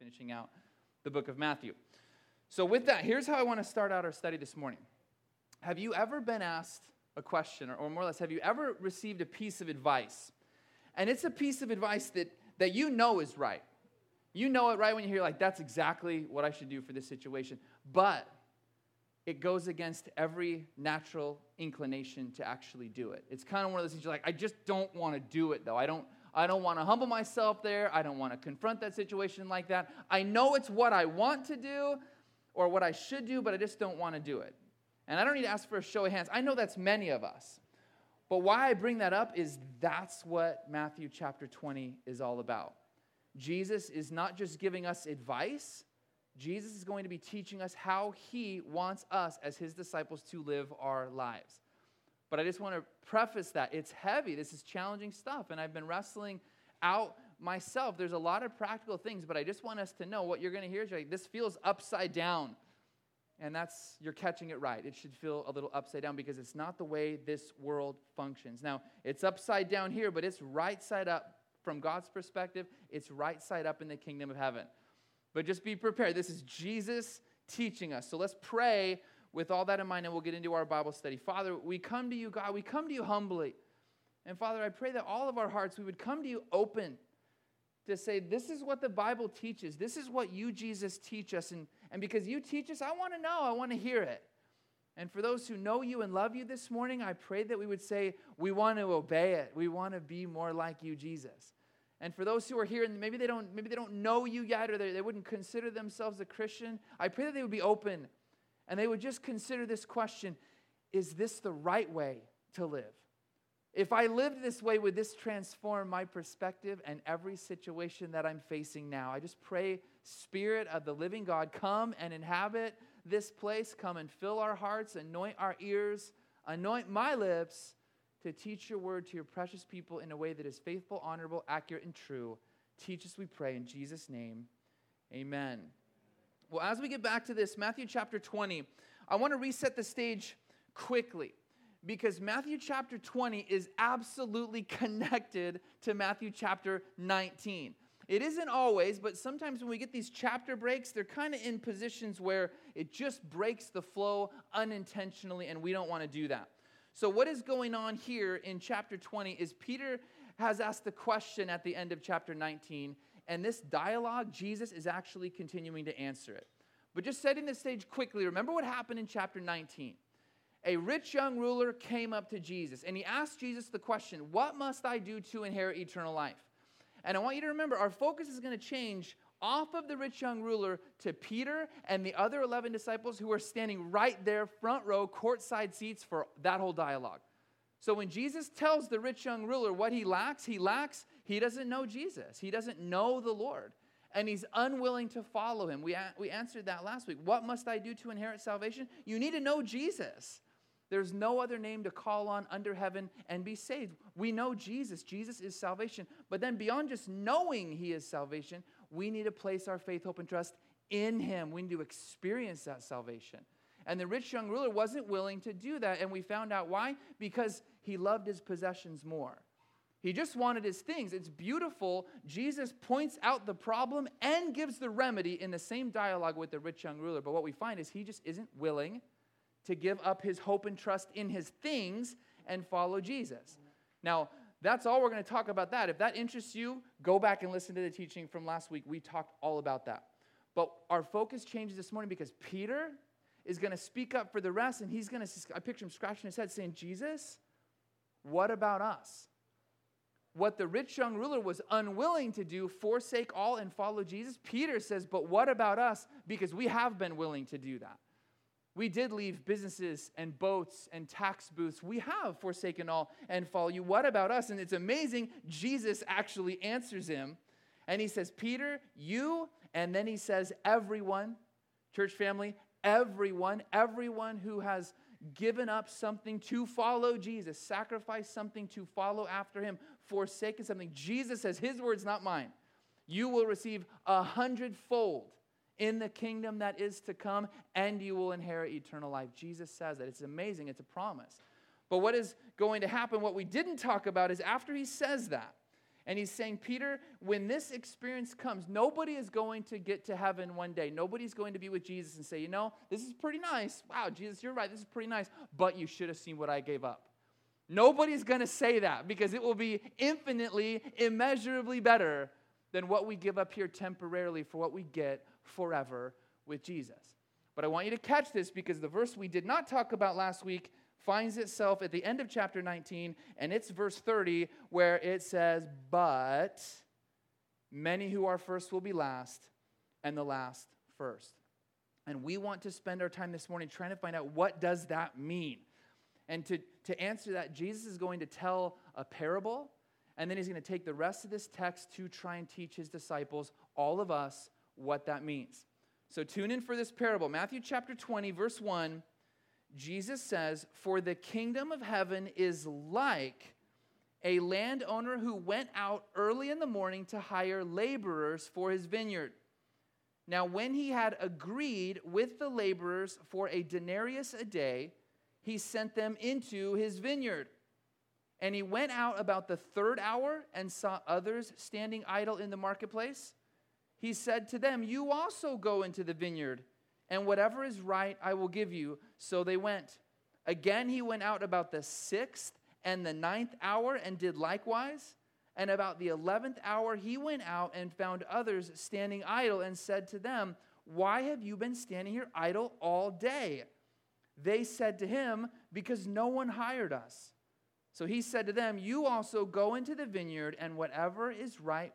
finishing out the book of Matthew. So with that, here's how I want to start out our study this morning. Have you ever been asked a question, or more or less, have you ever received a piece of advice? And it's a piece of advice that you know is right. You know it right when you hear, like, that's exactly what I should do for this situation. But it goes against every natural inclination to actually do it. It's kind of one of those things you're like, I just don't want to do it, though. I don't want to humble myself there. I don't want to confront that situation like that. I know it's what I want to do or what I should do, but I just don't want to do it. And I don't need to ask for a show of hands. I know that's many of us. But why I bring that up is that's what Matthew chapter 20 is all about. Jesus is not just giving us advice. Jesus is going to be teaching us how he wants us as his disciples to live our lives. But I just want to preface that. It's heavy. This is challenging stuff, and I've been wrestling out myself. There's a lot of practical things, but I just want us to know what you're going to hear is like, this feels upside down. And you're catching it right. It should feel a little upside down because it's not the way this world functions. Now, it's upside down here, but it's right side up from God's perspective. It's right side up in the kingdom of heaven. But just be prepared. This is Jesus teaching us. So let's pray with all that in mind, and we'll get into our Bible study. Father, we come to you, God. We come to you humbly. And Father, I pray that all of our hearts, we would come to you open to say, this is what the Bible teaches. This is what you, Jesus, teach us. And because you teach us, I want to know. I want to hear it. And for those who know you and love you this morning, I pray that we would say, we want to obey it. We want to be more like you, Jesus. And for those who are here and maybe they don't know you yet, or they wouldn't consider themselves a Christian, I pray that they would be open and they would just consider this question, is this the right way to live? If I lived this way, would this transform my perspective and every situation that I'm facing now? I just pray, Spirit of the living God, come and inhabit this place. Come and fill our hearts, anoint our ears, anoint my lips to teach your word to your precious people in a way that is faithful, honorable, accurate, and true. Teach us, we pray, in Jesus' name. Amen. Well, as we get back to this, Matthew chapter 20, I want to reset the stage quickly, because Matthew chapter 20 is absolutely connected to Matthew chapter 19. It isn't always, but sometimes when we get these chapter breaks, they're kind of in positions where it just breaks the flow unintentionally, and we don't want to do that. So what is going on here in chapter 20 is Peter has asked the question at the end of chapter 19, and this dialogue, Jesus is actually continuing to answer it. But just setting the stage quickly, remember what happened in chapter 19. A rich young ruler came up to Jesus, and he asked Jesus the question, what must I do to inherit eternal life? And I want you to remember, our focus is going to change off of the rich young ruler to Peter and the other 11 disciples who are standing right there, front row, courtside seats for that whole dialogue. So when Jesus tells the rich young ruler what he lacks, he doesn't know Jesus. He doesn't know the Lord. And he's unwilling to follow him. We answered that last week. What must I do to inherit salvation? You need to know Jesus. There's no other name to call on under heaven and be saved. We know Jesus. Jesus is salvation. But then beyond just knowing he is salvation, we need to place our faith, hope, and trust in him. We need to experience that salvation. And the rich young ruler wasn't willing to do that. And we found out why? Because he loved his possessions more. He just wanted his things. It's beautiful. Jesus points out the problem and gives the remedy in the same dialogue with the rich young ruler. But what we find is he just isn't willing to give up his hope and trust in his things and follow Jesus. Now, that's all we're going to talk about that. If that interests you, go back and listen to the teaching from last week. We talked all about that. But our focus changes this morning because Peter is going to speak up for the rest, and he's going to, I picture him scratching his head saying, Jesus, what about us? What the rich young ruler was unwilling to do, forsake all and follow Jesus, Peter says, but what about us? Because we have been willing to do that. We did leave businesses and boats and tax booths. We have forsaken all and follow you. What about us? And it's amazing. Jesus actually answers him. And he says, Peter, you, and then he says, everyone, church family, everyone who has given up something to follow Jesus, sacrificed something to follow after him, forsaken something. Jesus says, his words, not mine. You will receive 100-fold in the kingdom that is to come, and you will inherit eternal life. Jesus says that. It's amazing. It's a promise. But what is going to happen, what we didn't talk about, is after he says that, And he's saying, Peter, when this experience comes, nobody is going to get to heaven one day. Nobody's going to be with Jesus and say, you know, this is pretty nice. Wow, Jesus, you're right. This is pretty nice. But you should have seen what I gave up. Nobody's going to say that because it will be infinitely, immeasurably better than what we give up here temporarily for what we get forever with Jesus. But I want you to catch this because the verse we did not talk about last week finds itself at the end of chapter 19, and it's verse 30, where it says, but many who are first will be last, and the last first. And we want to spend our time this morning trying to find out what does that mean. And to answer that, Jesus is going to tell a parable, and then he's going to take the rest of this text to try and teach his disciples, all of us, what that means. So tune in for this parable. Matthew chapter 20, verse 1, Jesus says, for the kingdom of heaven is like a landowner who went out early in the morning to hire laborers for his vineyard. Now, when he had agreed with the laborers for a denarius a day, he sent them into his vineyard. And he went out about the third hour and saw others standing idle in the marketplace. He said to them, you also go into the vineyard, and whatever is right I will give you. So they went. Again he went out about the 6th and the 9th hour and did likewise. And about the 11th hour he went out and found others standing idle and said to them, why have you been standing here idle all day? They said to him, because no one hired us. So he said to them, you also go into the vineyard, and whatever is right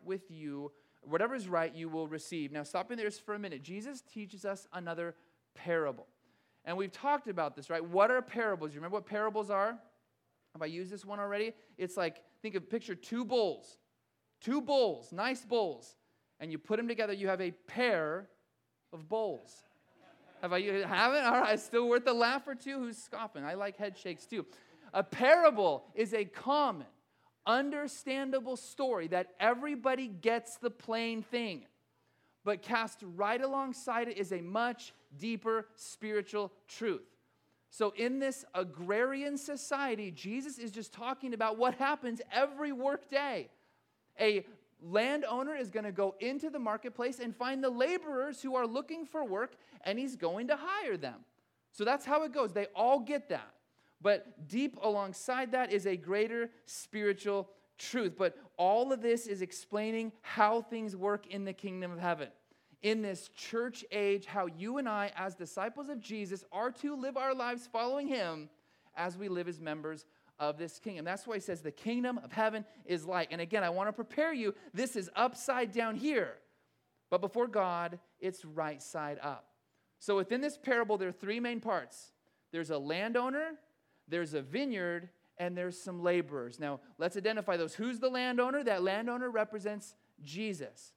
you will receive. Now, stopping there for a minute. Jesus teaches us another parable. And we've talked about this, right? What are parables? You remember what parables are? Have I used this one already? It's like, picture two bowls. Two bowls, nice bowls. And you put them together, you have a pair of bowls. Haven't? All right, still worth a laugh or two? Who's scoffing? I like head shakes too. A parable is a common, understandable story that everybody gets the plain thing. But cast right alongside it is a much deeper spiritual truth. So in this agrarian society, Jesus is just talking about what happens every work day. A landowner is going to go into the marketplace and find the laborers who are looking for work, and he's going to hire them. So that's how it goes. They all get that. But deep alongside that is a greater spiritual truth. But all of this is explaining how things work in the kingdom of heaven. In this church age, how you and I, as disciples of Jesus, are to live our lives following him as we live as members of this kingdom. That's why he says the kingdom of heaven is like. And again, I want to prepare you. This is upside down here. But before God, it's right side up. So within this parable, there are three main parts. There's a landowner, there's a vineyard, and there's some laborers. Now, let's identify those. Who's the landowner? That landowner represents Jesus.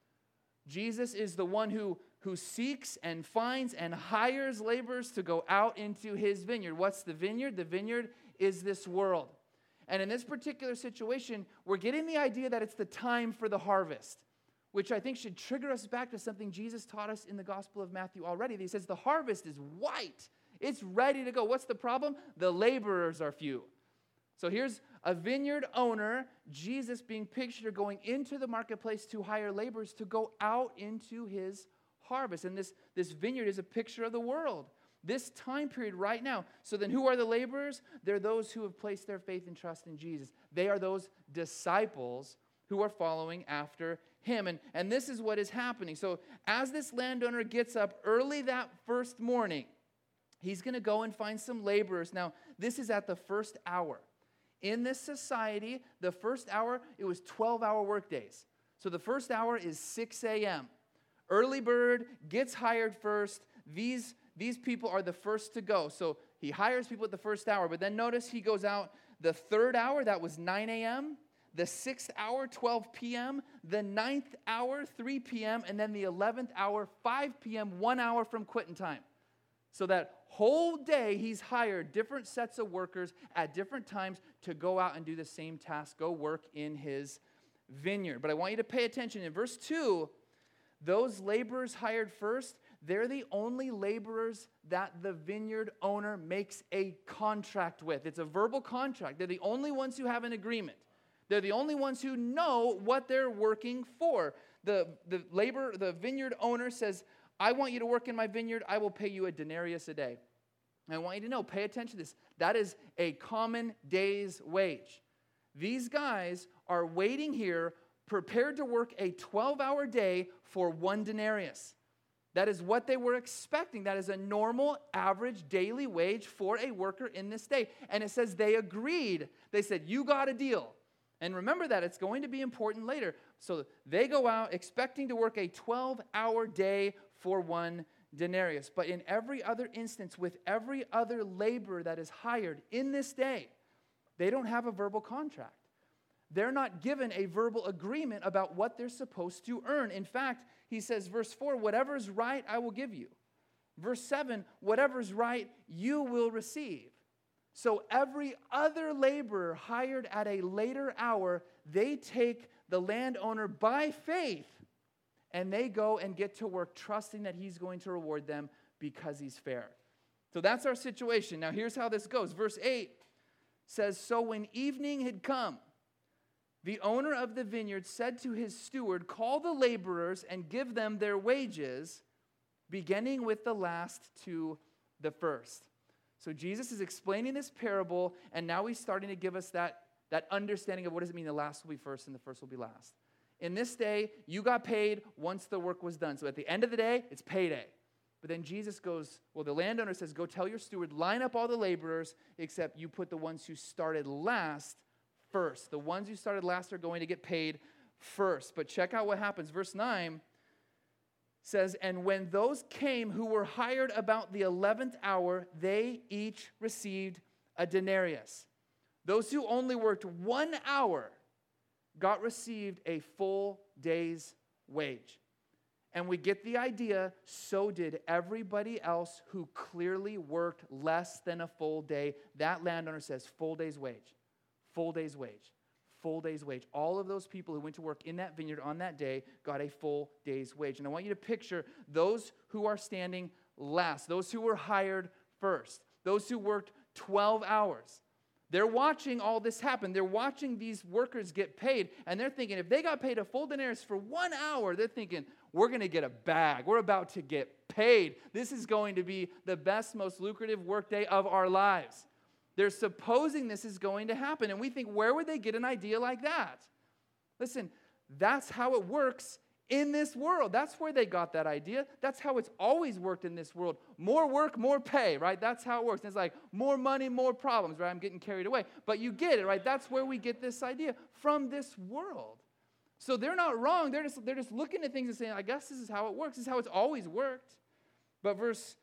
Jesus is the one who seeks and finds and hires laborers to go out into his vineyard. What's the vineyard? The vineyard is this world. And in this particular situation, we're getting the idea that it's the time for the harvest, which I think should trigger us back to something Jesus taught us in the Gospel of Matthew already. He says the harvest is white. It's ready to go. What's the problem? The laborers are few. So here's a vineyard owner, Jesus being pictured going into the marketplace to hire laborers to go out into his harvest. And this vineyard is a picture of the world, this time period right now. So then who are the laborers? They're those who have placed their faith and trust in Jesus. They are those disciples who are following after him. And this is what is happening. So as this landowner gets up early that first morning, he's going to go and find some laborers. Now, this is at the first hour. In this society, the first hour, it was 12-hour workdays. So the first hour is 6 a.m. Early bird gets hired first. These people are the first to go. So he hires people at the first hour. But then notice he goes out the third hour, that was 9 a.m., the 6th hour, 12 p.m., the 9th hour, 3 p.m., and then the 11th hour, 5 p.m., 1 hour from quitting time. So that whole day, he's hired different sets of workers at different times to go out and do the same task, go work in his vineyard. But I want you to pay attention. In verse 2, those laborers hired first, they're the only laborers that the vineyard owner makes a contract with. It's a verbal contract. They're the only ones who have an agreement. They're the only ones who know what they're working for. The vineyard owner says, I want you to work in my vineyard. I will pay you a denarius a day. And I want you to know, pay attention to this. That is a common day's wage. These guys are waiting here, prepared to work a 12-hour day for 1 denarius. That is what they were expecting. That is a normal, average daily wage for a worker in this day. And it says they agreed. They said, you got a deal. And remember that. It's going to be important later. So they go out expecting to work a 12-hour day for 1 denarius. But in every other instance, with every other laborer that is hired in this day, they don't have a verbal contract. They're not given a verbal agreement about what they're supposed to earn. In fact, he says, verse 4, whatever is right, I will give you. Verse 7, whatever is right, you will receive. So every other laborer hired at a later hour, they take the landowner by faith, and they go and get to work trusting that he's going to reward them because he's fair. So that's our situation. Now here's how this goes. Verse 8 says, so when evening had come, the owner of the vineyard said to his steward, call the laborers and give them their wages, beginning with the last to the first. So Jesus is explaining this parable, and now he's starting to give us that understanding of what does it mean the last will be first and the first will be last. In this day, you got paid once the work was done. So at the end of the day, it's payday. But then Jesus goes, well, the landowner says, go tell your steward, line up all the laborers, except you put the ones who started last first. The ones who started last are going to get paid first. But check out what happens. Verse 9 says, and when those came who were hired about the 11th hour, they each received a denarius. Those who only worked 1 hour received a full day's wage. And we get the idea, so did everybody else who clearly worked less than a full day. That landowner says full day's wage. Full day's wage, full day's wage. All of those people who went to work in that vineyard on that day got a full day's wage. And I want you to picture those who are standing last, those who were hired first, those who worked 12 hours. They're watching all this happen. They're watching these workers get paid, and they're thinking if they got paid a full denarius for 1 hour, they're thinking, we're going to get a bag. We're about to get paid. This is going to be the best, most lucrative workday of our lives. They're supposing this is going to happen. And we think, where would they get an idea like that? Listen, that's how it works in this world. That's where they got that idea. That's how it's always worked in this world. More work, more pay, right? That's how it works. And it's like more money, more problems, right? I'm getting carried away. But you get it, right? That's where we get this idea from this world. So they're not wrong. They're just looking at things and saying, I guess this is how it works. This is how it's always worked. But verse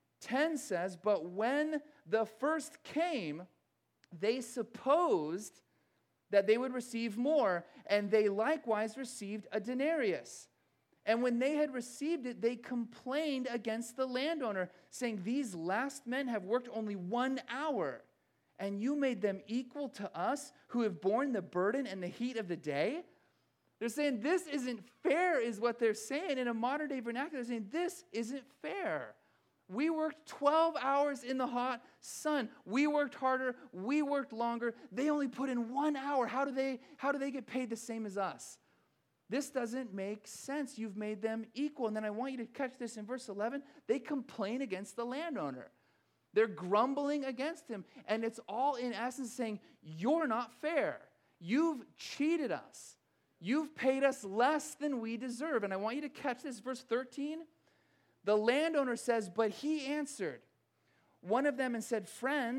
10 says, but when the first came, they supposed that they would receive more, and they likewise received a denarius. And when they had received it, they complained against the landowner, saying, these last men have worked only 1 hour, and you made them equal to us who have borne the burden and the heat of the day? They're saying this isn't fair is what they're saying. In a modern day vernacular, they're saying this isn't fair. We worked 12 hours in the hot sun. We worked harder. We worked longer. They only put in 1 hour. How do they get paid the same as us? This doesn't make sense. You've made them equal. And then I want you to catch this in verse 11. They complain against the landowner. They're grumbling against him. And it's all in essence saying, you're not fair. You've cheated us. You've paid us less than we deserve. And I want you to catch this, verse 13. The landowner says, but he answered one of them and said, friend,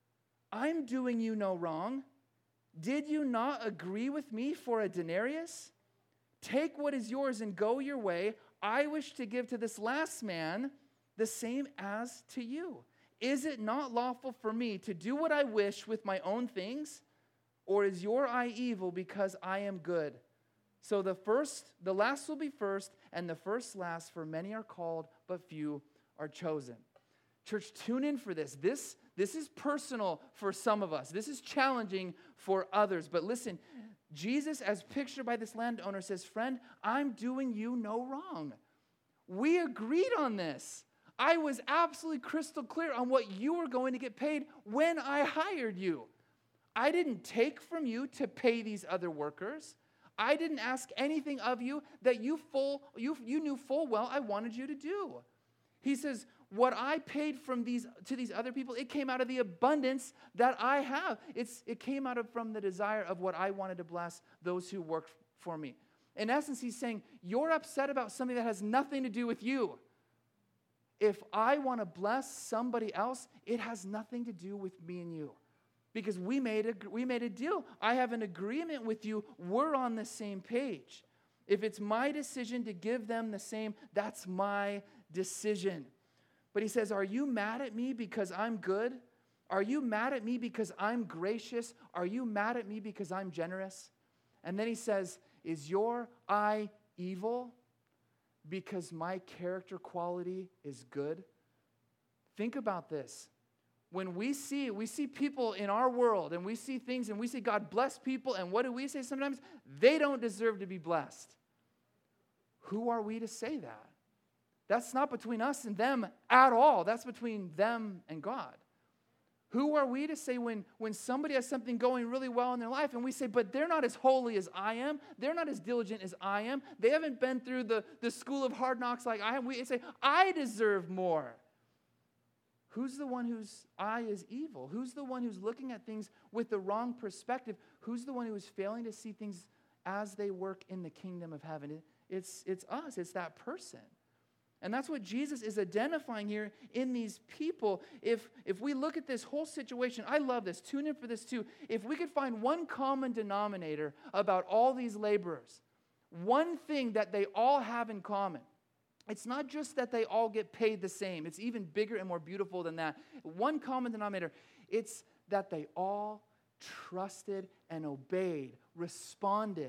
I'm doing you no wrong. Did you not agree with me for a denarius? Take what is yours and go your way. I wish to give to this last man the same as to you. Is it not lawful for me to do what I wish with my own things? Or is your eye evil because I am good? So the last will be first, and the first last, for many are called, but few are chosen. Church, tune in for this. This is personal for some of us. This is challenging for others. But listen, Jesus, as pictured by this landowner, says, friend, I'm doing you no wrong. We agreed on this. I was absolutely crystal clear on what you were going to get paid when I hired you. I didn't take from you to pay these other workers. I didn't ask anything of you that you knew full well I wanted you to do. He says, what I paid to these other people, it came out of the abundance that I have. It came from the desire of what I wanted to bless those who worked for me. In essence, he's saying, you're upset about something that has nothing to do with you. If I want to bless somebody else, it has nothing to do with me and you. Because we made a deal. I have an agreement with you. We're on the same page. If it's my decision to give them the same, that's my decision. But he says, are you mad at me because I'm good? Are you mad at me because I'm gracious? Are you mad at me because I'm generous? And then he says, is your eye evil because my character quality is good? Think about this. When we see people in our world and we see things and we see God bless people, and what do we say sometimes? They don't deserve to be blessed. Who are we to say that? That's not between us and them at all. That's between them and God. Who are we to say when somebody has something going really well in their life and we say, but they're not as holy as I am. They're not as diligent as I am. They haven't been through the school of hard knocks like I have. We say, I deserve more. Who's the one whose eye is evil? Who's the one who's looking at things with the wrong perspective? Who's the one who is failing to see things as they work in the kingdom of heaven? It's us. It's that person. And that's what Jesus is identifying here in these people. If we look at this whole situation, I love this. Tune in for this too. If we could find one common denominator about all these laborers, one thing that they all have in common, it's not just that they all get paid the same. It's even bigger and more beautiful than that. One common denominator, it's that they all trusted and obeyed, responded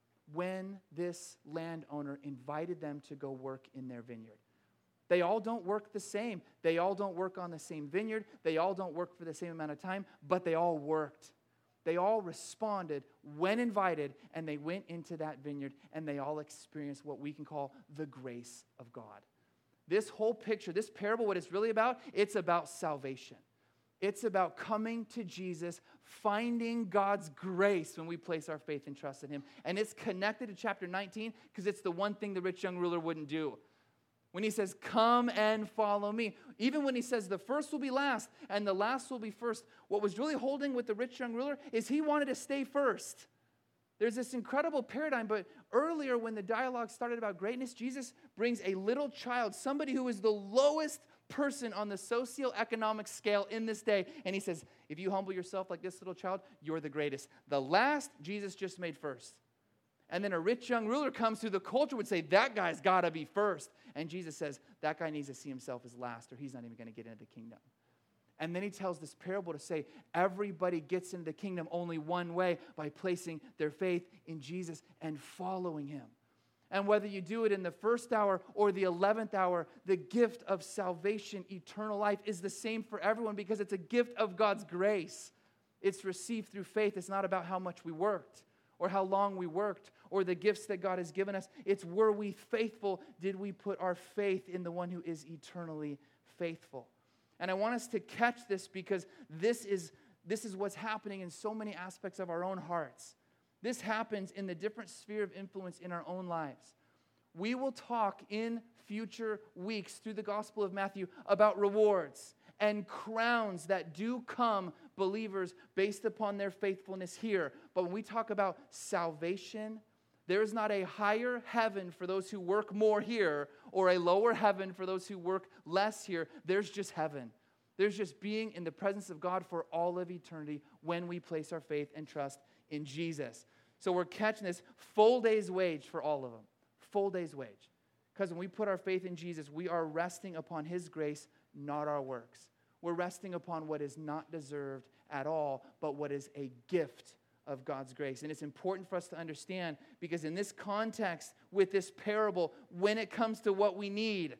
when this landowner invited them to go work in their vineyard. They all don't work the same. They all don't work on the same vineyard. They all don't work for the same amount of time, but they all worked. They all responded when invited, and they went into that vineyard, and they all experienced what we can call the grace of God. This whole picture, this parable, what it's really about, it's about salvation. It's about coming to Jesus, finding God's grace when we place our faith and trust in him. And it's connected to chapter 19 because it's the one thing the rich young ruler wouldn't do. When he says, come and follow me. Even when he says the first will be last and the last will be first, what was really holding with the rich young ruler is he wanted to stay first. There's this incredible paradigm, but earlier when the dialogue started about greatness, Jesus brings a little child, somebody who is the lowest person on the socioeconomic scale in this day, and he says, if you humble yourself like this little child, you're the greatest. The last, Jesus just made first. And then a rich young ruler comes through, the culture would say, that guy's got to be first. And Jesus says, that guy needs to see himself as last, or he's not even going to get into the kingdom. And then he tells this parable to say, everybody gets into the kingdom only one way, by placing their faith in Jesus and following him. And whether you do it in the first hour or the 11th hour, the gift of salvation, eternal life, is the same for everyone because it's a gift of God's grace. It's received through faith. It's not about how much we worked or how long we worked or the gifts that God has given us. It's, were we faithful? Did we put our faith in the one who is eternally faithful? And I want us to catch this because this is what's happening in so many aspects of our own hearts. This happens in the different sphere of influence in our own lives. We will talk in future weeks through the Gospel of Matthew about rewards and crowns that do come believers based upon their faithfulness here. But when we talk about salvation, there is not a higher heaven for those who work more here or a lower heaven for those who work less here. There's just heaven. There's just being in the presence of God for all of eternity when we place our faith and trust in Jesus. So we're catching this full day's wage for all of them. Full day's wage. Because when we put our faith in Jesus, we are resting upon his grace, not our works. We're resting upon what is not deserved at all, but what is a gift of God's grace. And it's important for us to understand because in this context, with this parable, when it comes to what we need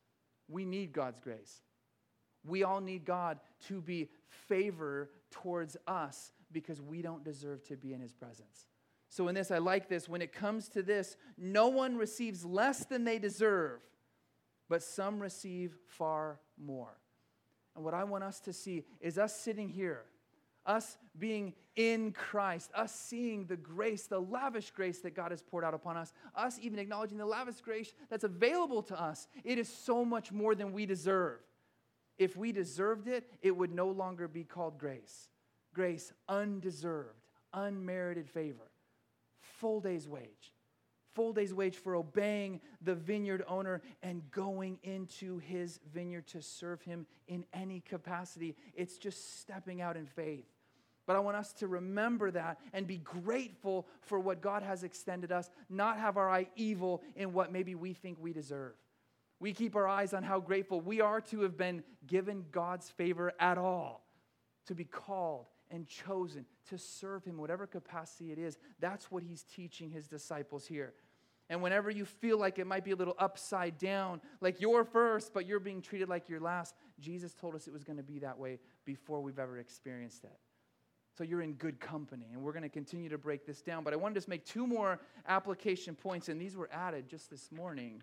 God's grace. We all need God to be favor towards us because we don't deserve to be in his presence. So in this, I like this. When it comes to this, no one receives less than they deserve, but some receive far more. And what I want us to see is us sitting here, us being in Christ, us seeing the grace, the lavish grace that God has poured out upon us, us even acknowledging the lavish grace that's available to us. It is so much more than we deserve. If we deserved it, it would no longer be called grace. Grace, undeserved, unmerited favor. Full day's wage. Full day's wage for obeying the vineyard owner and going into his vineyard to serve him in any capacity. It's just stepping out in faith. But I want us to remember that and be grateful for what God has extended us, not have our eye evil in what maybe we think we deserve. We keep our eyes on how grateful we are to have been given God's favor at all, to be called and chosen to serve him, whatever capacity it is. That's what he's teaching his disciples here. And whenever you feel like it might be a little upside down, like you're first, but you're being treated like you're last, Jesus told us it was going to be that way before we've ever experienced it. So you're in good company, and we're going to continue to break this down. But I want to just make two more application points, and these were added just this morning.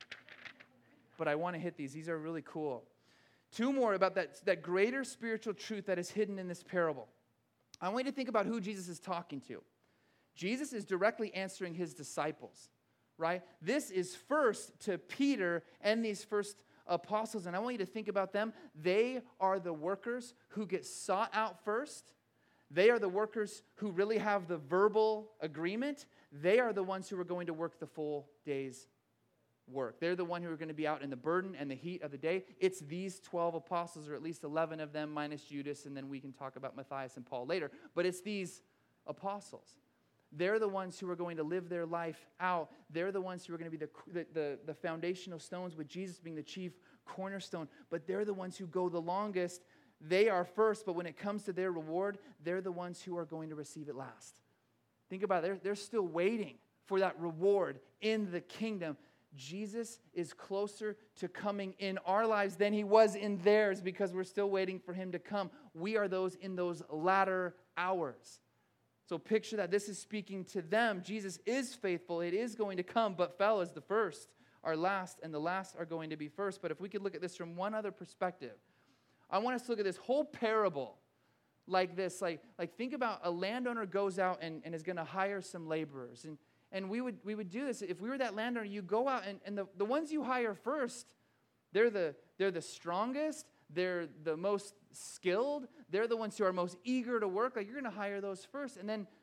But I want to hit these. These are really cool. Two more about that greater spiritual truth that is hidden in this parable. I want you to think about who Jesus is talking to. Jesus is directly answering his disciples. Right? This is first to Peter and these first apostles, and I want you to think about them. They are the workers who get sought out first. They are the workers who really have the verbal agreement. They are the ones who are going to work the full day's work. They're the one who are going to be out in the burden and the heat of the day. It's these 12 apostles, or at least 11 of them, minus Judas, and then we can talk about Matthias and Paul later. But it's these apostles. They're the ones who are going to live their life out. They're the ones who are going to be the foundational stones, with Jesus being the chief cornerstone. But they're the ones who go the longest. They are first, but when it comes to their reward, they're the ones who are going to receive it last. Think about it. They're still waiting for that reward in the kingdom. Jesus is closer to coming in our lives than he was in theirs, because we're still waiting for him to come. We are those in those latter hours. So picture that this is speaking to them. Jesus is faithful. It is going to come, but fellas, the first are last, and the last are going to be first. But if we could look at this from one other perspective, I want us to look at this whole parable like this. Like think about a landowner goes out and is going to hire some laborers. And we would do this. If we were that landowner, you go out, and the ones you hire first, they're the strongest. They're the most skilled. They're the ones who are most eager to work. Like, you're going to hire those first, and then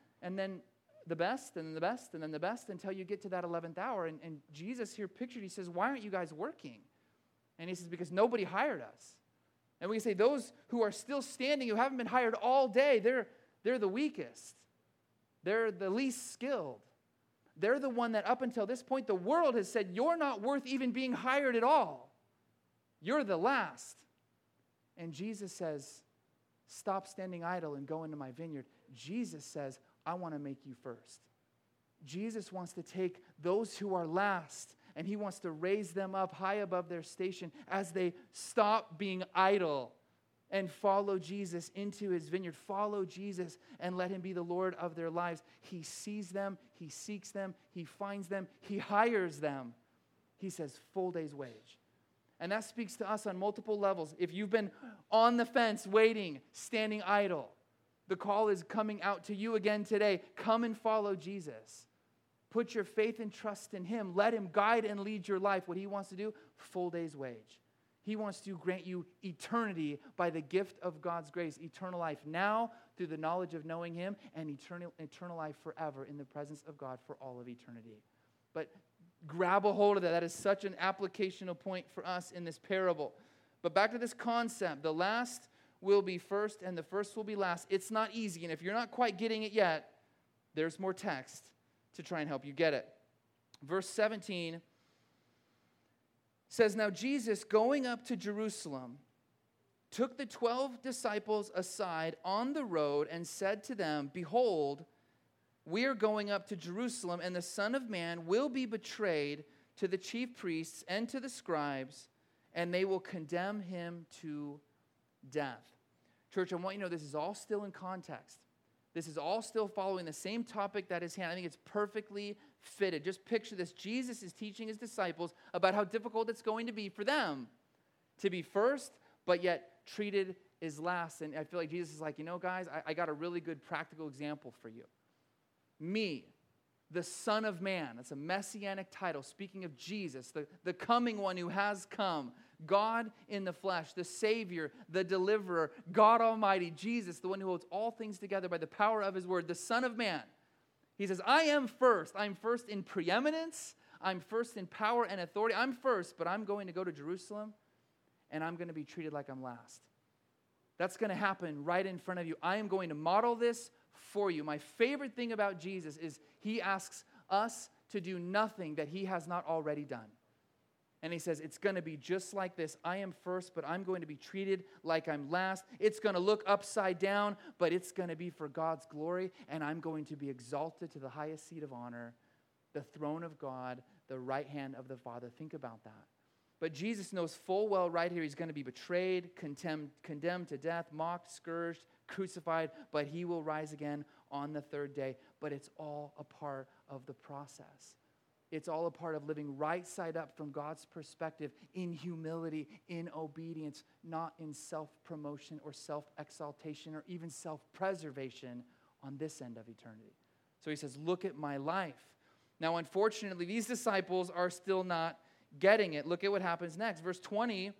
the best, and then the best, and then the best, until you get to that 11th hour. And Jesus here pictured, he says, why aren't you guys working? And he says, because nobody hired us. And we say, those who are still standing, who haven't been hired all day, they're the weakest. They're the least skilled. They're the one that up until this point, the world has said, you're not worth even being hired at all. You're the last. And Jesus says, stop standing idle and go into my vineyard. Jesus says, I want to make you first. Jesus wants to take those who are last, and he wants to raise them up high above their station as they stop being idle and follow Jesus into his vineyard. Follow Jesus and let him be the Lord of their lives. He sees them, he seeks them, he finds them, he hires them. He says, full day's wage. And that speaks to us on multiple levels. If you've been on the fence, waiting, standing idle, the call is coming out to you again today. Come and follow Jesus. Put your faith and trust in him. Let him guide and lead your life. What he wants to do, full day's wage. He wants to grant you eternity by the gift of God's grace. Eternal life now through the knowledge of knowing him, and eternal life forever in the presence of God for all of eternity. But grab a hold of that. That is such an applicational point for us in this parable. But back to this concept. The last will be first and the first will be last. It's not easy. And if you're not quite getting it yet, there's more text to try and help you get it. Verse 17 says, now Jesus, going up to Jerusalem, took the 12 disciples aside on the road and said to them, behold, we are going up to Jerusalem, and the Son of Man will be betrayed to the chief priests and to the scribes, and they will condemn him to death. Church, I want you to know this is all still in context. This is all still following the same topic that is hand. I think it's perfectly fitted. Just picture this. Jesus is teaching his disciples about how difficult it's going to be for them to be first, but yet treated is last. And I feel like Jesus is like, guys, I got a really good practical example for you. Me, the Son of Man. That's a messianic title, speaking of Jesus, the coming one who has come. God in the flesh, the Savior, the Deliverer, God Almighty, Jesus, the one who holds all things together by the power of His word, the Son of Man. He says, I am first. I'm first in preeminence. I'm first in power and authority. I'm first, but I'm going to go to Jerusalem, and I'm going to be treated like I'm last. That's going to happen right in front of you. I am going to model this for you. My favorite thing about Jesus is He asks us to do nothing that He has not already done. And He says, it's going to be just like this. I am first, but I'm going to be treated like I'm last. It's going to look upside down, but it's going to be for God's glory, and I'm going to be exalted to the highest seat of honor, the throne of God, the right hand of the Father. Think about that. But Jesus knows full well right here He's going to be betrayed, condemned to death, mocked, scourged, crucified, but He will rise again on the third day. But it's all a part of the process. It's all a part of living right side up from God's perspective, in humility, in obedience, not in self-promotion or self-exaltation or even self-preservation on this end of eternity. So He says, look at my life. Now, unfortunately, these disciples are still not getting it. Look at what happens next. Verse 20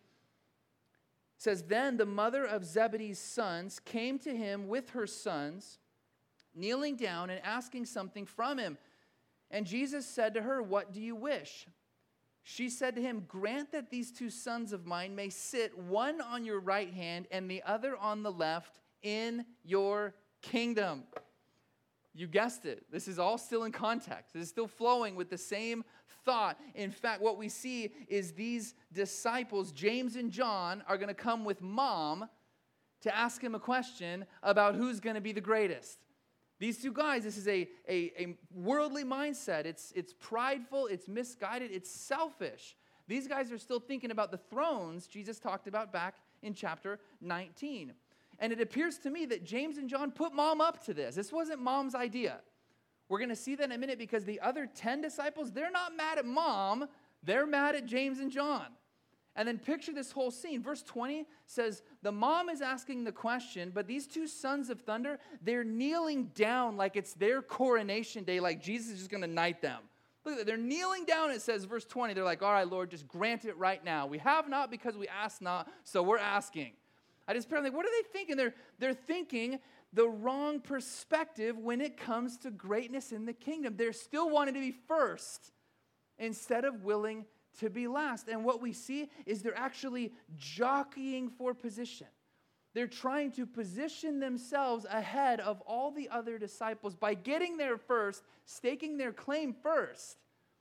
says, then the mother of Zebedee's sons came to Him with her sons, kneeling down and asking something from Him. And Jesus said to her, what do you wish? She said to Him, grant that these two sons of mine may sit, one on your right hand and the other on the left, in your kingdom. You guessed it. This is all still in context. This is still flowing with the same thought. In fact, what we see is these disciples, James and John, are going to come with Mom to ask Him a question about who's going to be the greatest. These two guys, this is a worldly mindset. It's prideful, it's misguided, it's selfish. These guys are still thinking about the thrones Jesus talked about back in chapter 19. And it appears to me that James and John put Mom up to this. This wasn't Mom's idea. We're going to see that in a minute because the other 10 disciples, they're not mad at Mom. They're mad at James and John. And then picture this whole scene. Verse 20 says, the mom is asking the question, but these two sons of thunder, they're kneeling down like it's their coronation day, like Jesus is just going to knight them. Look at that. They're kneeling down, it says, verse 20. They're like, all right, Lord, just grant it right now. We have not because we ask not, so we're asking. I just apparently, what are they thinking? They're thinking the wrong perspective when it comes to greatness in the kingdom. They're still wanting to be first instead of willing to be last. And what we see is they're actually jockeying for position. They're trying to position themselves ahead of all the other disciples by getting there first, staking their claim first,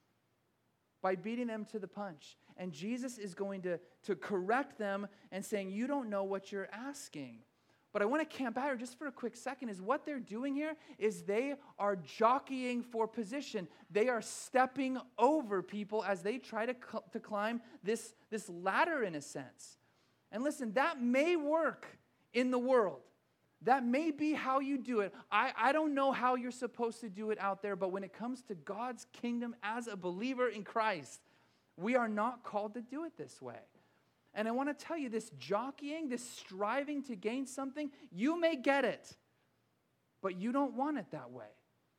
by beating them to the punch. And Jesus is going to correct them and saying, you don't know what you're asking. But I want to camp out here just for a quick second, is what they're doing here is they are jockeying for position. They are stepping over people as they try to climb this ladder in a sense. And listen, that may work in the world. That may be how you do it. I don't know how you're supposed to do it out there, but when it comes to God's kingdom as a believer in Christ, we are not called to do it this way. And I want to tell you, this jockeying, this striving to gain something, you may get it, but you don't want it that way.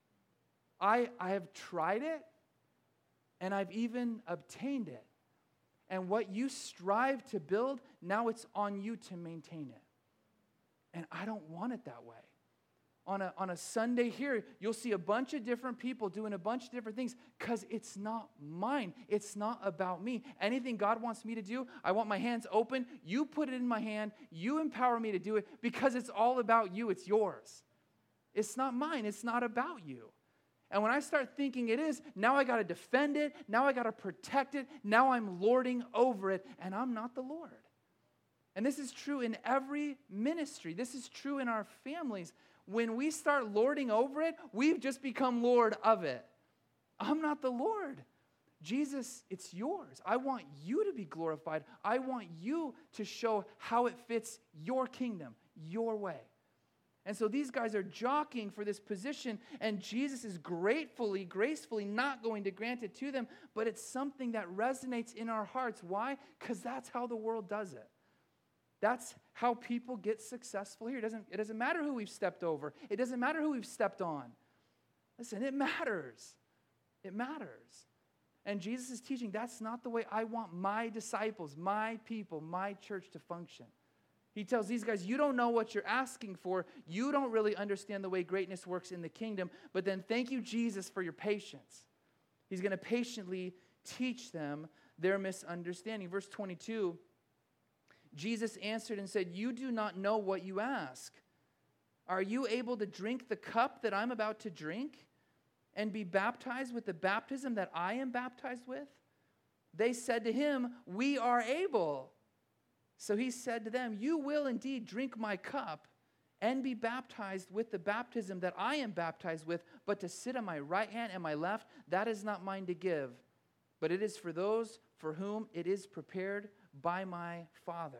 I have tried it, and I've even obtained it. And what you strive to build, now it's on you to maintain it. And I don't want it that way. On a Sunday here, you'll see a bunch of different people doing a bunch of different things because it's not mine. It's not about me. Anything God wants me to do, I want my hands open. You put it in my hand. You empower me to do it because it's all about you. It's yours. It's not mine. It's not about you. And when I start thinking it is, now I got to defend it. Now I got to protect it. Now I'm lording over it, and I'm not the Lord. And this is true in every ministry. This is true in our families. When we start lording over it, we've just become Lord of it. I'm not the Lord. Jesus, it's yours. I want you to be glorified. I want you to show how it fits your kingdom, your way. And so these guys are jockeying for this position, and Jesus is gracefully not going to grant it to them, but it's something that resonates in our hearts. Why? Because that's how the world does it. That's how people get successful here. It doesn't matter who we've stepped over. It doesn't matter who we've stepped on. Listen, it matters. It matters. And Jesus is teaching that's not the way I want my disciples, my people, my church to function. He tells these guys, you don't know what you're asking for. You don't really understand the way greatness works in the kingdom. But then thank you, Jesus, for your patience. He's going to patiently teach them their misunderstanding. Verse 22, Jesus answered and said, you do not know what you ask. Are you able to drink the cup that I'm about to drink and be baptized with the baptism that I am baptized with? They said to him, we are able. So he said to them, you will indeed drink my cup and be baptized with the baptism that I am baptized with, but to sit on my right hand and my left, that is not mine to give, but it is for those for whom it is prepared by my Father.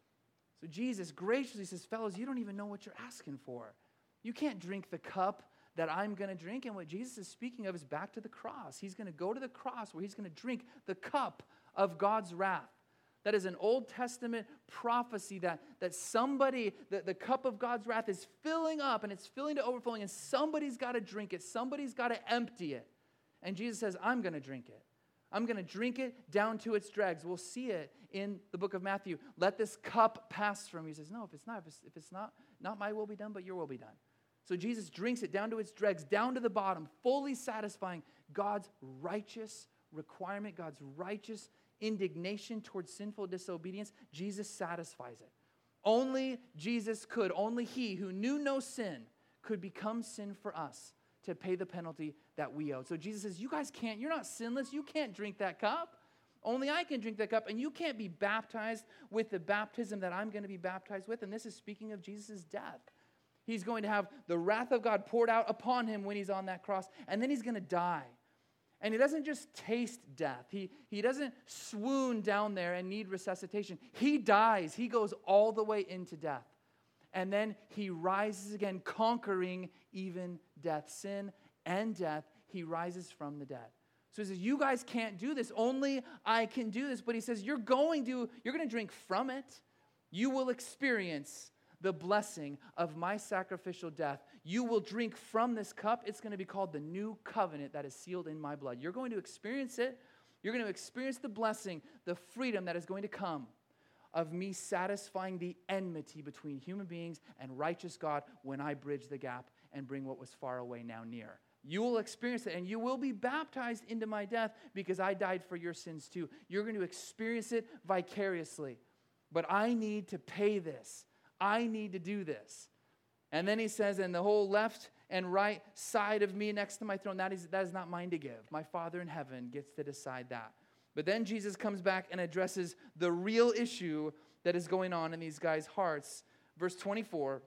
So Jesus graciously says, fellows, you don't even know what you're asking for. You can't drink the cup that I'm going to drink. And what Jesus is speaking of is back to the cross. He's going to go to the cross where he's going to drink the cup of God's wrath. That is an Old Testament prophecy that somebody, the cup of God's wrath is filling up and it's filling to overflowing, and somebody's got to drink it. Somebody's got to empty it. And Jesus says, I'm going to drink it. I'm going to drink it down to its dregs. We'll see it in the book of Matthew. Let this cup pass from you. He says, no, if it's not my will be done, but your will be done. So Jesus drinks it down to its dregs, down to the bottom, fully satisfying God's righteous requirement, God's righteous indignation towards sinful disobedience. Jesus satisfies it. Only Jesus could, only he who knew no sin could become sin for us to pay the penalty that we owe. So Jesus says, you guys can't, you're not sinless, you can't drink that cup. Only I can drink that cup, and you can't be baptized with the baptism that I'm going to be baptized with. And this is speaking of Jesus' death. He's going to have the wrath of God poured out upon him when he's on that cross, and then he's going to die. And he doesn't just taste death. He doesn't swoon down there and need resuscitation. He dies. He goes all the way into death. And then he rises again, conquering even death. Sin and death, he rises from the dead. So he says, you guys can't do this. Only I can do this. But he says, you're going to drink from it. You will experience the blessing of my sacrificial death. You will drink from this cup. It's going to be called the new covenant that is sealed in my blood. You're going to experience it. You're going to experience the blessing, the freedom that is going to come of me satisfying the enmity between human beings and righteous God when I bridge the gap and bring what was far away now near. You will experience it, and you will be baptized into my death because I died for your sins too. You're going to experience it vicariously. But I need to pay this. I need to do this. And then he says, and the whole left and right side of me next to my throne, that is not mine to give. My Father in heaven gets to decide that. But then Jesus comes back and addresses the real issue that is going on in these guys' hearts. Verse 24,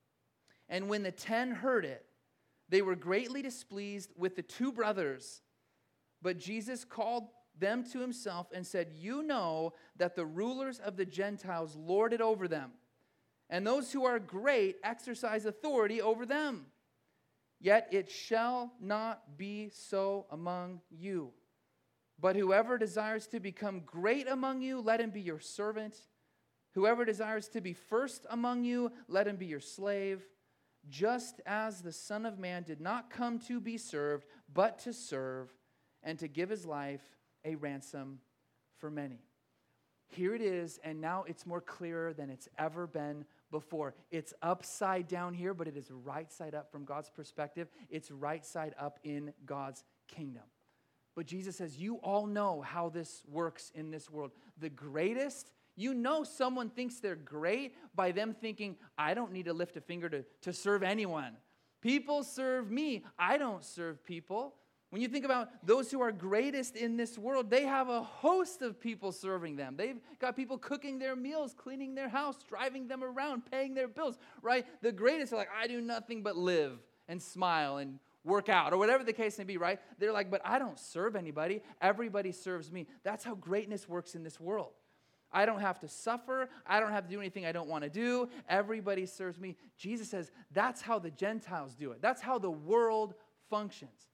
and when the 10 heard it, they were greatly displeased with the two brothers. But Jesus called them to himself and said, you know that the rulers of the Gentiles lord it over them, and those who are great exercise authority over them. Yet it shall not be so among you. But whoever desires to become great among you, let him be your servant. Whoever desires to be first among you, let him be your slave. Just as the Son of Man did not come to be served, but to serve, and to give his life a ransom for many. Here it is, and now it's more clearer than it's ever been before. It's upside down here, but it is right side up from God's perspective. It's right side up in God's kingdom. But Jesus says, you all know how this works in this world. The greatest, you know someone thinks they're great by them thinking, I don't need to lift a finger to serve anyone. People serve me. I don't serve people. When you think about those who are greatest in this world, they have a host of people serving them. They've got people cooking their meals, cleaning their house, driving them around, paying their bills, right? The greatest are like, I do nothing but live and smile and work out, or whatever the case may be, right? They're like, but I don't serve anybody. Everybody serves me. That's how greatness works in this world. I don't have to suffer. I don't have to do anything I don't want to do. Everybody serves me. Jesus says that's how the Gentiles do it. That's how the world functions.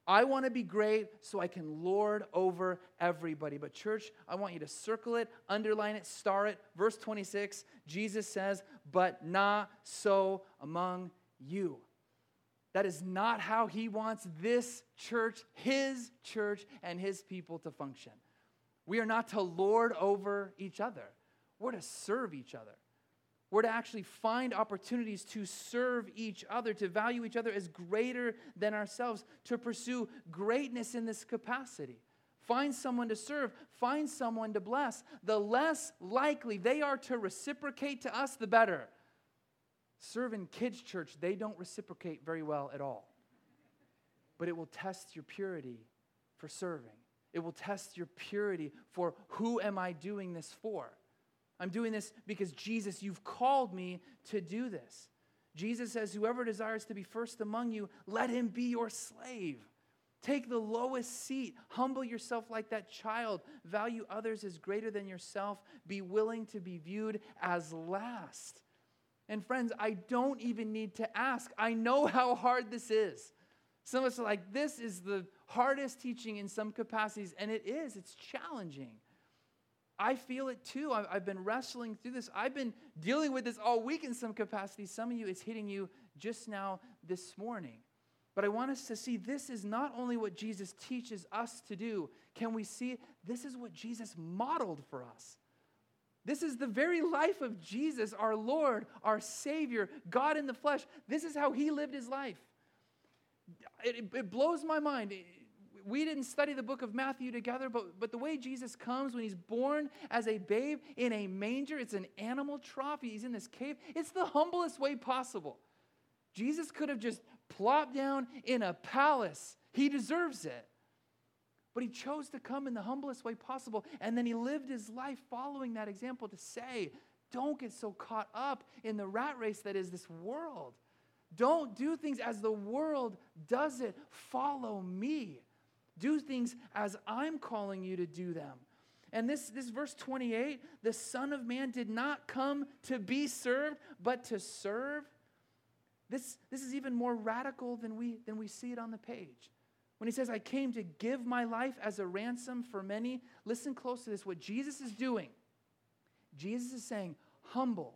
I want to be great so I can lord over everybody. But church, I want you to circle it, underline it, star it. Verse 26, Jesus says, but not so among you. That is not how he wants this church, his church, and his people to function. We are not to lord over each other. We're to serve each other. We're to actually find opportunities to serve each other, to value each other as greater than ourselves, to pursue greatness in this capacity. Find someone to serve. Find someone to bless. The less likely they are to reciprocate to us, the better. Serve in kids' church, they don't reciprocate very well at all. But it will test your purity for serving. It will test your purity for who am I doing this for? I'm doing this because, Jesus, you've called me to do this. Jesus says, whoever desires to be first among you, let him be your slave. Take the lowest seat. Humble yourself like that child. Value others as greater than yourself. Be willing to be viewed as last. And friends, I don't even need to ask. I know how hard this is. Some of us are like, this is the hardest teaching in some capacities, and it is. It's challenging. I feel it too. I've been wrestling through this. I've been dealing with this all week in some capacity. Some of you, it's hitting you just now this morning. But I want us to see this is not only what Jesus teaches us to do. Can we see this is what Jesus modeled for us? This is the very life of Jesus, our Lord, our Savior, God in the flesh. This is how he lived his life. It blows my mind. We didn't study the book of Matthew together, but the way Jesus comes when he's born as a babe in a manger, it's an animal trough, he's in this cave. It's the humblest way possible. Jesus could have just plopped down in a palace. He deserves it. But he chose to come in the humblest way possible, and then he lived his life following that example to say, don't get so caught up in the rat race that is this world. Don't do things as the world does it. Follow me. Do things as I'm calling you to do them. And this verse 28, the Son of Man did not come to be served, but to serve. This is even more radical than we see it on the page. When he says, I came to give my life as a ransom for many, listen close to this. What Jesus is doing, Jesus is saying, humble,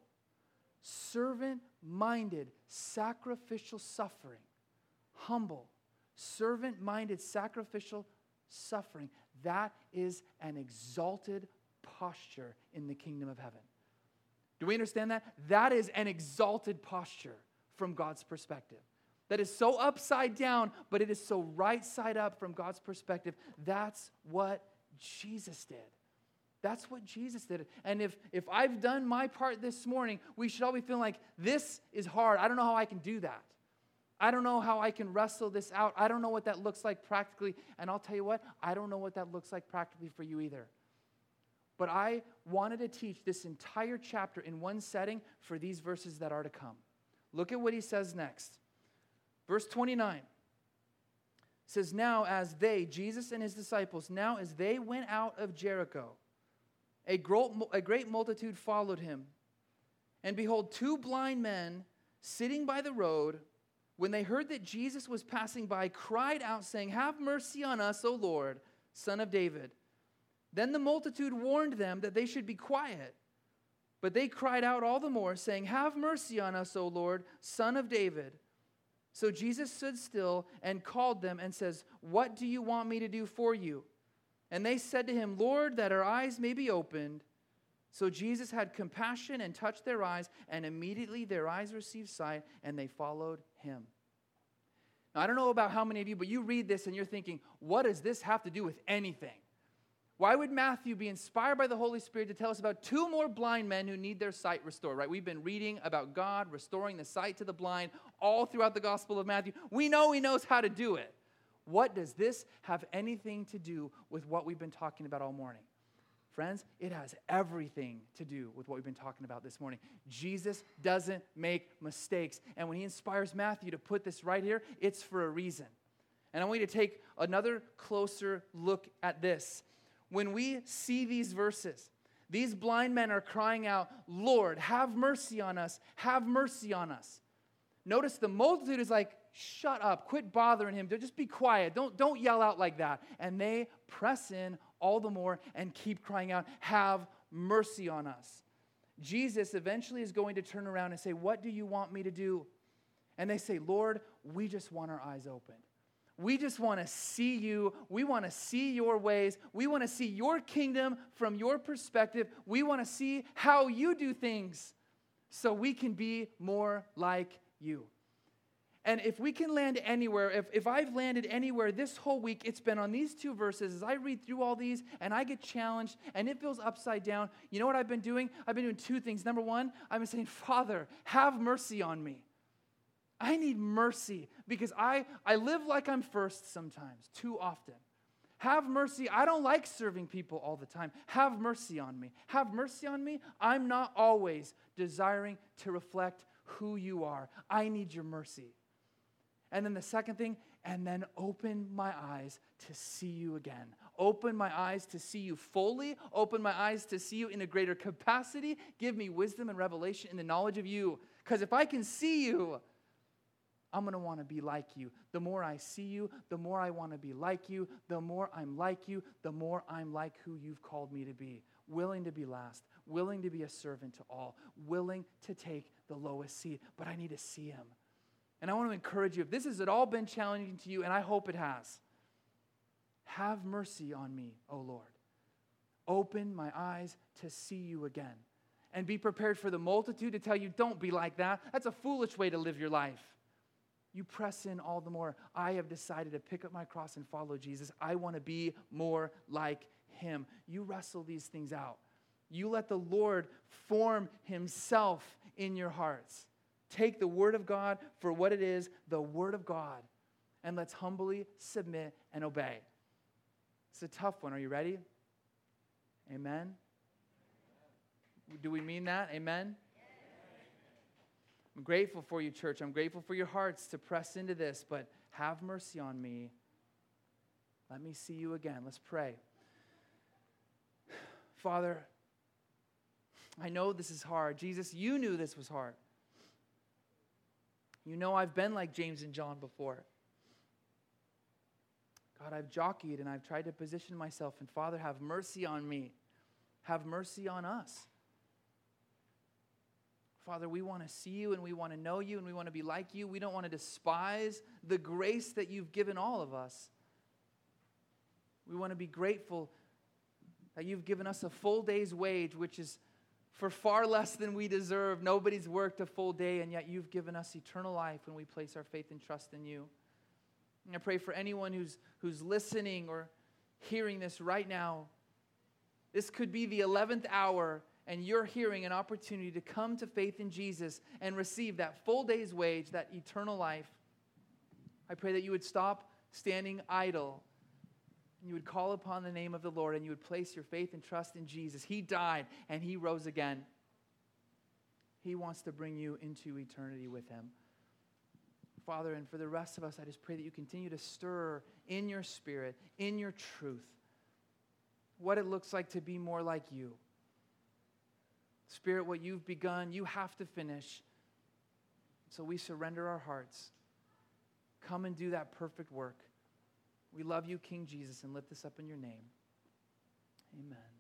servant-minded, sacrificial suffering. Humble, servant-minded, sacrificial suffering. That is an exalted posture in the kingdom of heaven. Do we understand that? That is an exalted posture from God's perspective. That is so upside down, but it is so right side up from God's perspective. That's what Jesus did. That's what Jesus did. And if I've done my part this morning, we should all be feeling like, this is hard. I don't know how I can do that. I don't know how I can wrestle this out. I don't know what that looks like practically. And I'll tell you what, I don't know what that looks like practically for you either. But I wanted to teach this entire chapter in one setting for these verses that are to come. Look at what he says next. Verse 29 says, now as they, Jesus and his disciples, now as they went out of Jericho, a great multitude followed him. And behold, 2 blind men sitting by the road, when they heard that Jesus was passing by, cried out, saying, have mercy on us, O Lord, Son of David. Then the multitude warned them that they should be quiet. But they cried out all the more, saying, have mercy on us, O Lord, Son of David. So Jesus stood still and called them and says, what do you want me to do for you? And they said to him, Lord, that our eyes may be opened. So Jesus had compassion and touched their eyes, and immediately their eyes received sight, and they followed him. Now, I don't know about how many of you, but you read this and you're thinking, what does this have to do with anything? Why would Matthew be inspired by the Holy Spirit to tell us about 2 more blind men who need their sight restored, right? We've been reading about God restoring the sight to the blind all throughout the Gospel of Matthew. We know he knows how to do it. What does this have anything to do with what we've been talking about all morning? Friends, it has everything to do with what we've been talking about this morning. Jesus doesn't make mistakes. And when he inspires Matthew to put this right here, it's for a reason. And I want you to take another closer look at this. When we see these verses, these blind men are crying out, Lord, have mercy on us, have mercy on us. Notice the multitude is like, shut up, quit bothering him, just be quiet, don't yell out like that. And they press in all the more and keep crying out, have mercy on us. Jesus eventually is going to turn around and say, what do you want me to do? And they say, Lord, we just want our eyes opened. We just want to see you. We want to see your ways. We want to see your kingdom from your perspective. We want to see how you do things so we can be more like you. And if we can land anywhere, if I've landed anywhere this whole week, it's been on these two verses. As I read through all these and I get challenged and it feels upside down, you know what I've been doing? I've been doing two things. Number one, I've been saying, Father, have mercy on me. I need mercy because I live like I'm first sometimes, too often. Have mercy. I don't like serving people all the time. Have mercy on me. Have mercy on me. I'm not always desiring to reflect who you are. I need your mercy. And then the second thing, and then open my eyes to see you again. Open my eyes to see you fully. Open my eyes to see you in a greater capacity. Give me wisdom and revelation in the knowledge of you. Because if I can see you, I'm going to want to be like you. The more I see you, the more I want to be like you. The more I'm like you, the more I'm like who you've called me to be. Willing to be last. Willing to be a servant to all. Willing to take the lowest seat. But I need to see him. And I want to encourage you, if this has at all been challenging to you, and I hope it has, have mercy on me, O Lord. Open my eyes to see you again. And be prepared for the multitude to tell you, don't be like that. That's a foolish way to live your life. You press in all the more. I have decided to pick up my cross and follow Jesus. I want to be more like him. You wrestle these things out. You let the Lord form himself in your hearts. Take the word of God for what it is, the word of God, and let's humbly submit and obey. It's a tough one. Are you ready? Amen? Do we mean that? Amen? I'm grateful for you, church. I'm grateful for your hearts to press into this, but have mercy on me. Let me see you again. Let's pray. Father, I know this is hard. Jesus, you knew this was hard. You know I've been like James and John before. God, I've jockeyed and I've tried to position myself. And Father, have mercy on me. Have mercy on us. Father, we want to see you and we want to know you and we want to be like you. We don't want to despise the grace that you've given all of us. We want to be grateful that you've given us a full day's wage, which is for far less than we deserve. Nobody's worked a full day, and yet you've given us eternal life when we place our faith and trust in you. And I pray for anyone who's listening or hearing this right now. This could be the 11th hour, and you're hearing an opportunity to come to faith in Jesus and receive that full day's wage, that eternal life. I pray that you would stop standing idle. You would call upon the name of the Lord and you would place your faith and trust in Jesus. He died and he rose again. He wants to bring you into eternity with him. Father, and for the rest of us, I just pray that you continue to stir in your spirit, in your truth, what it looks like to be more like you. Spirit, what you've begun, you have to finish. So we surrender our hearts. Come and do that perfect work. We love you, King Jesus, and lift this up in your name. Amen.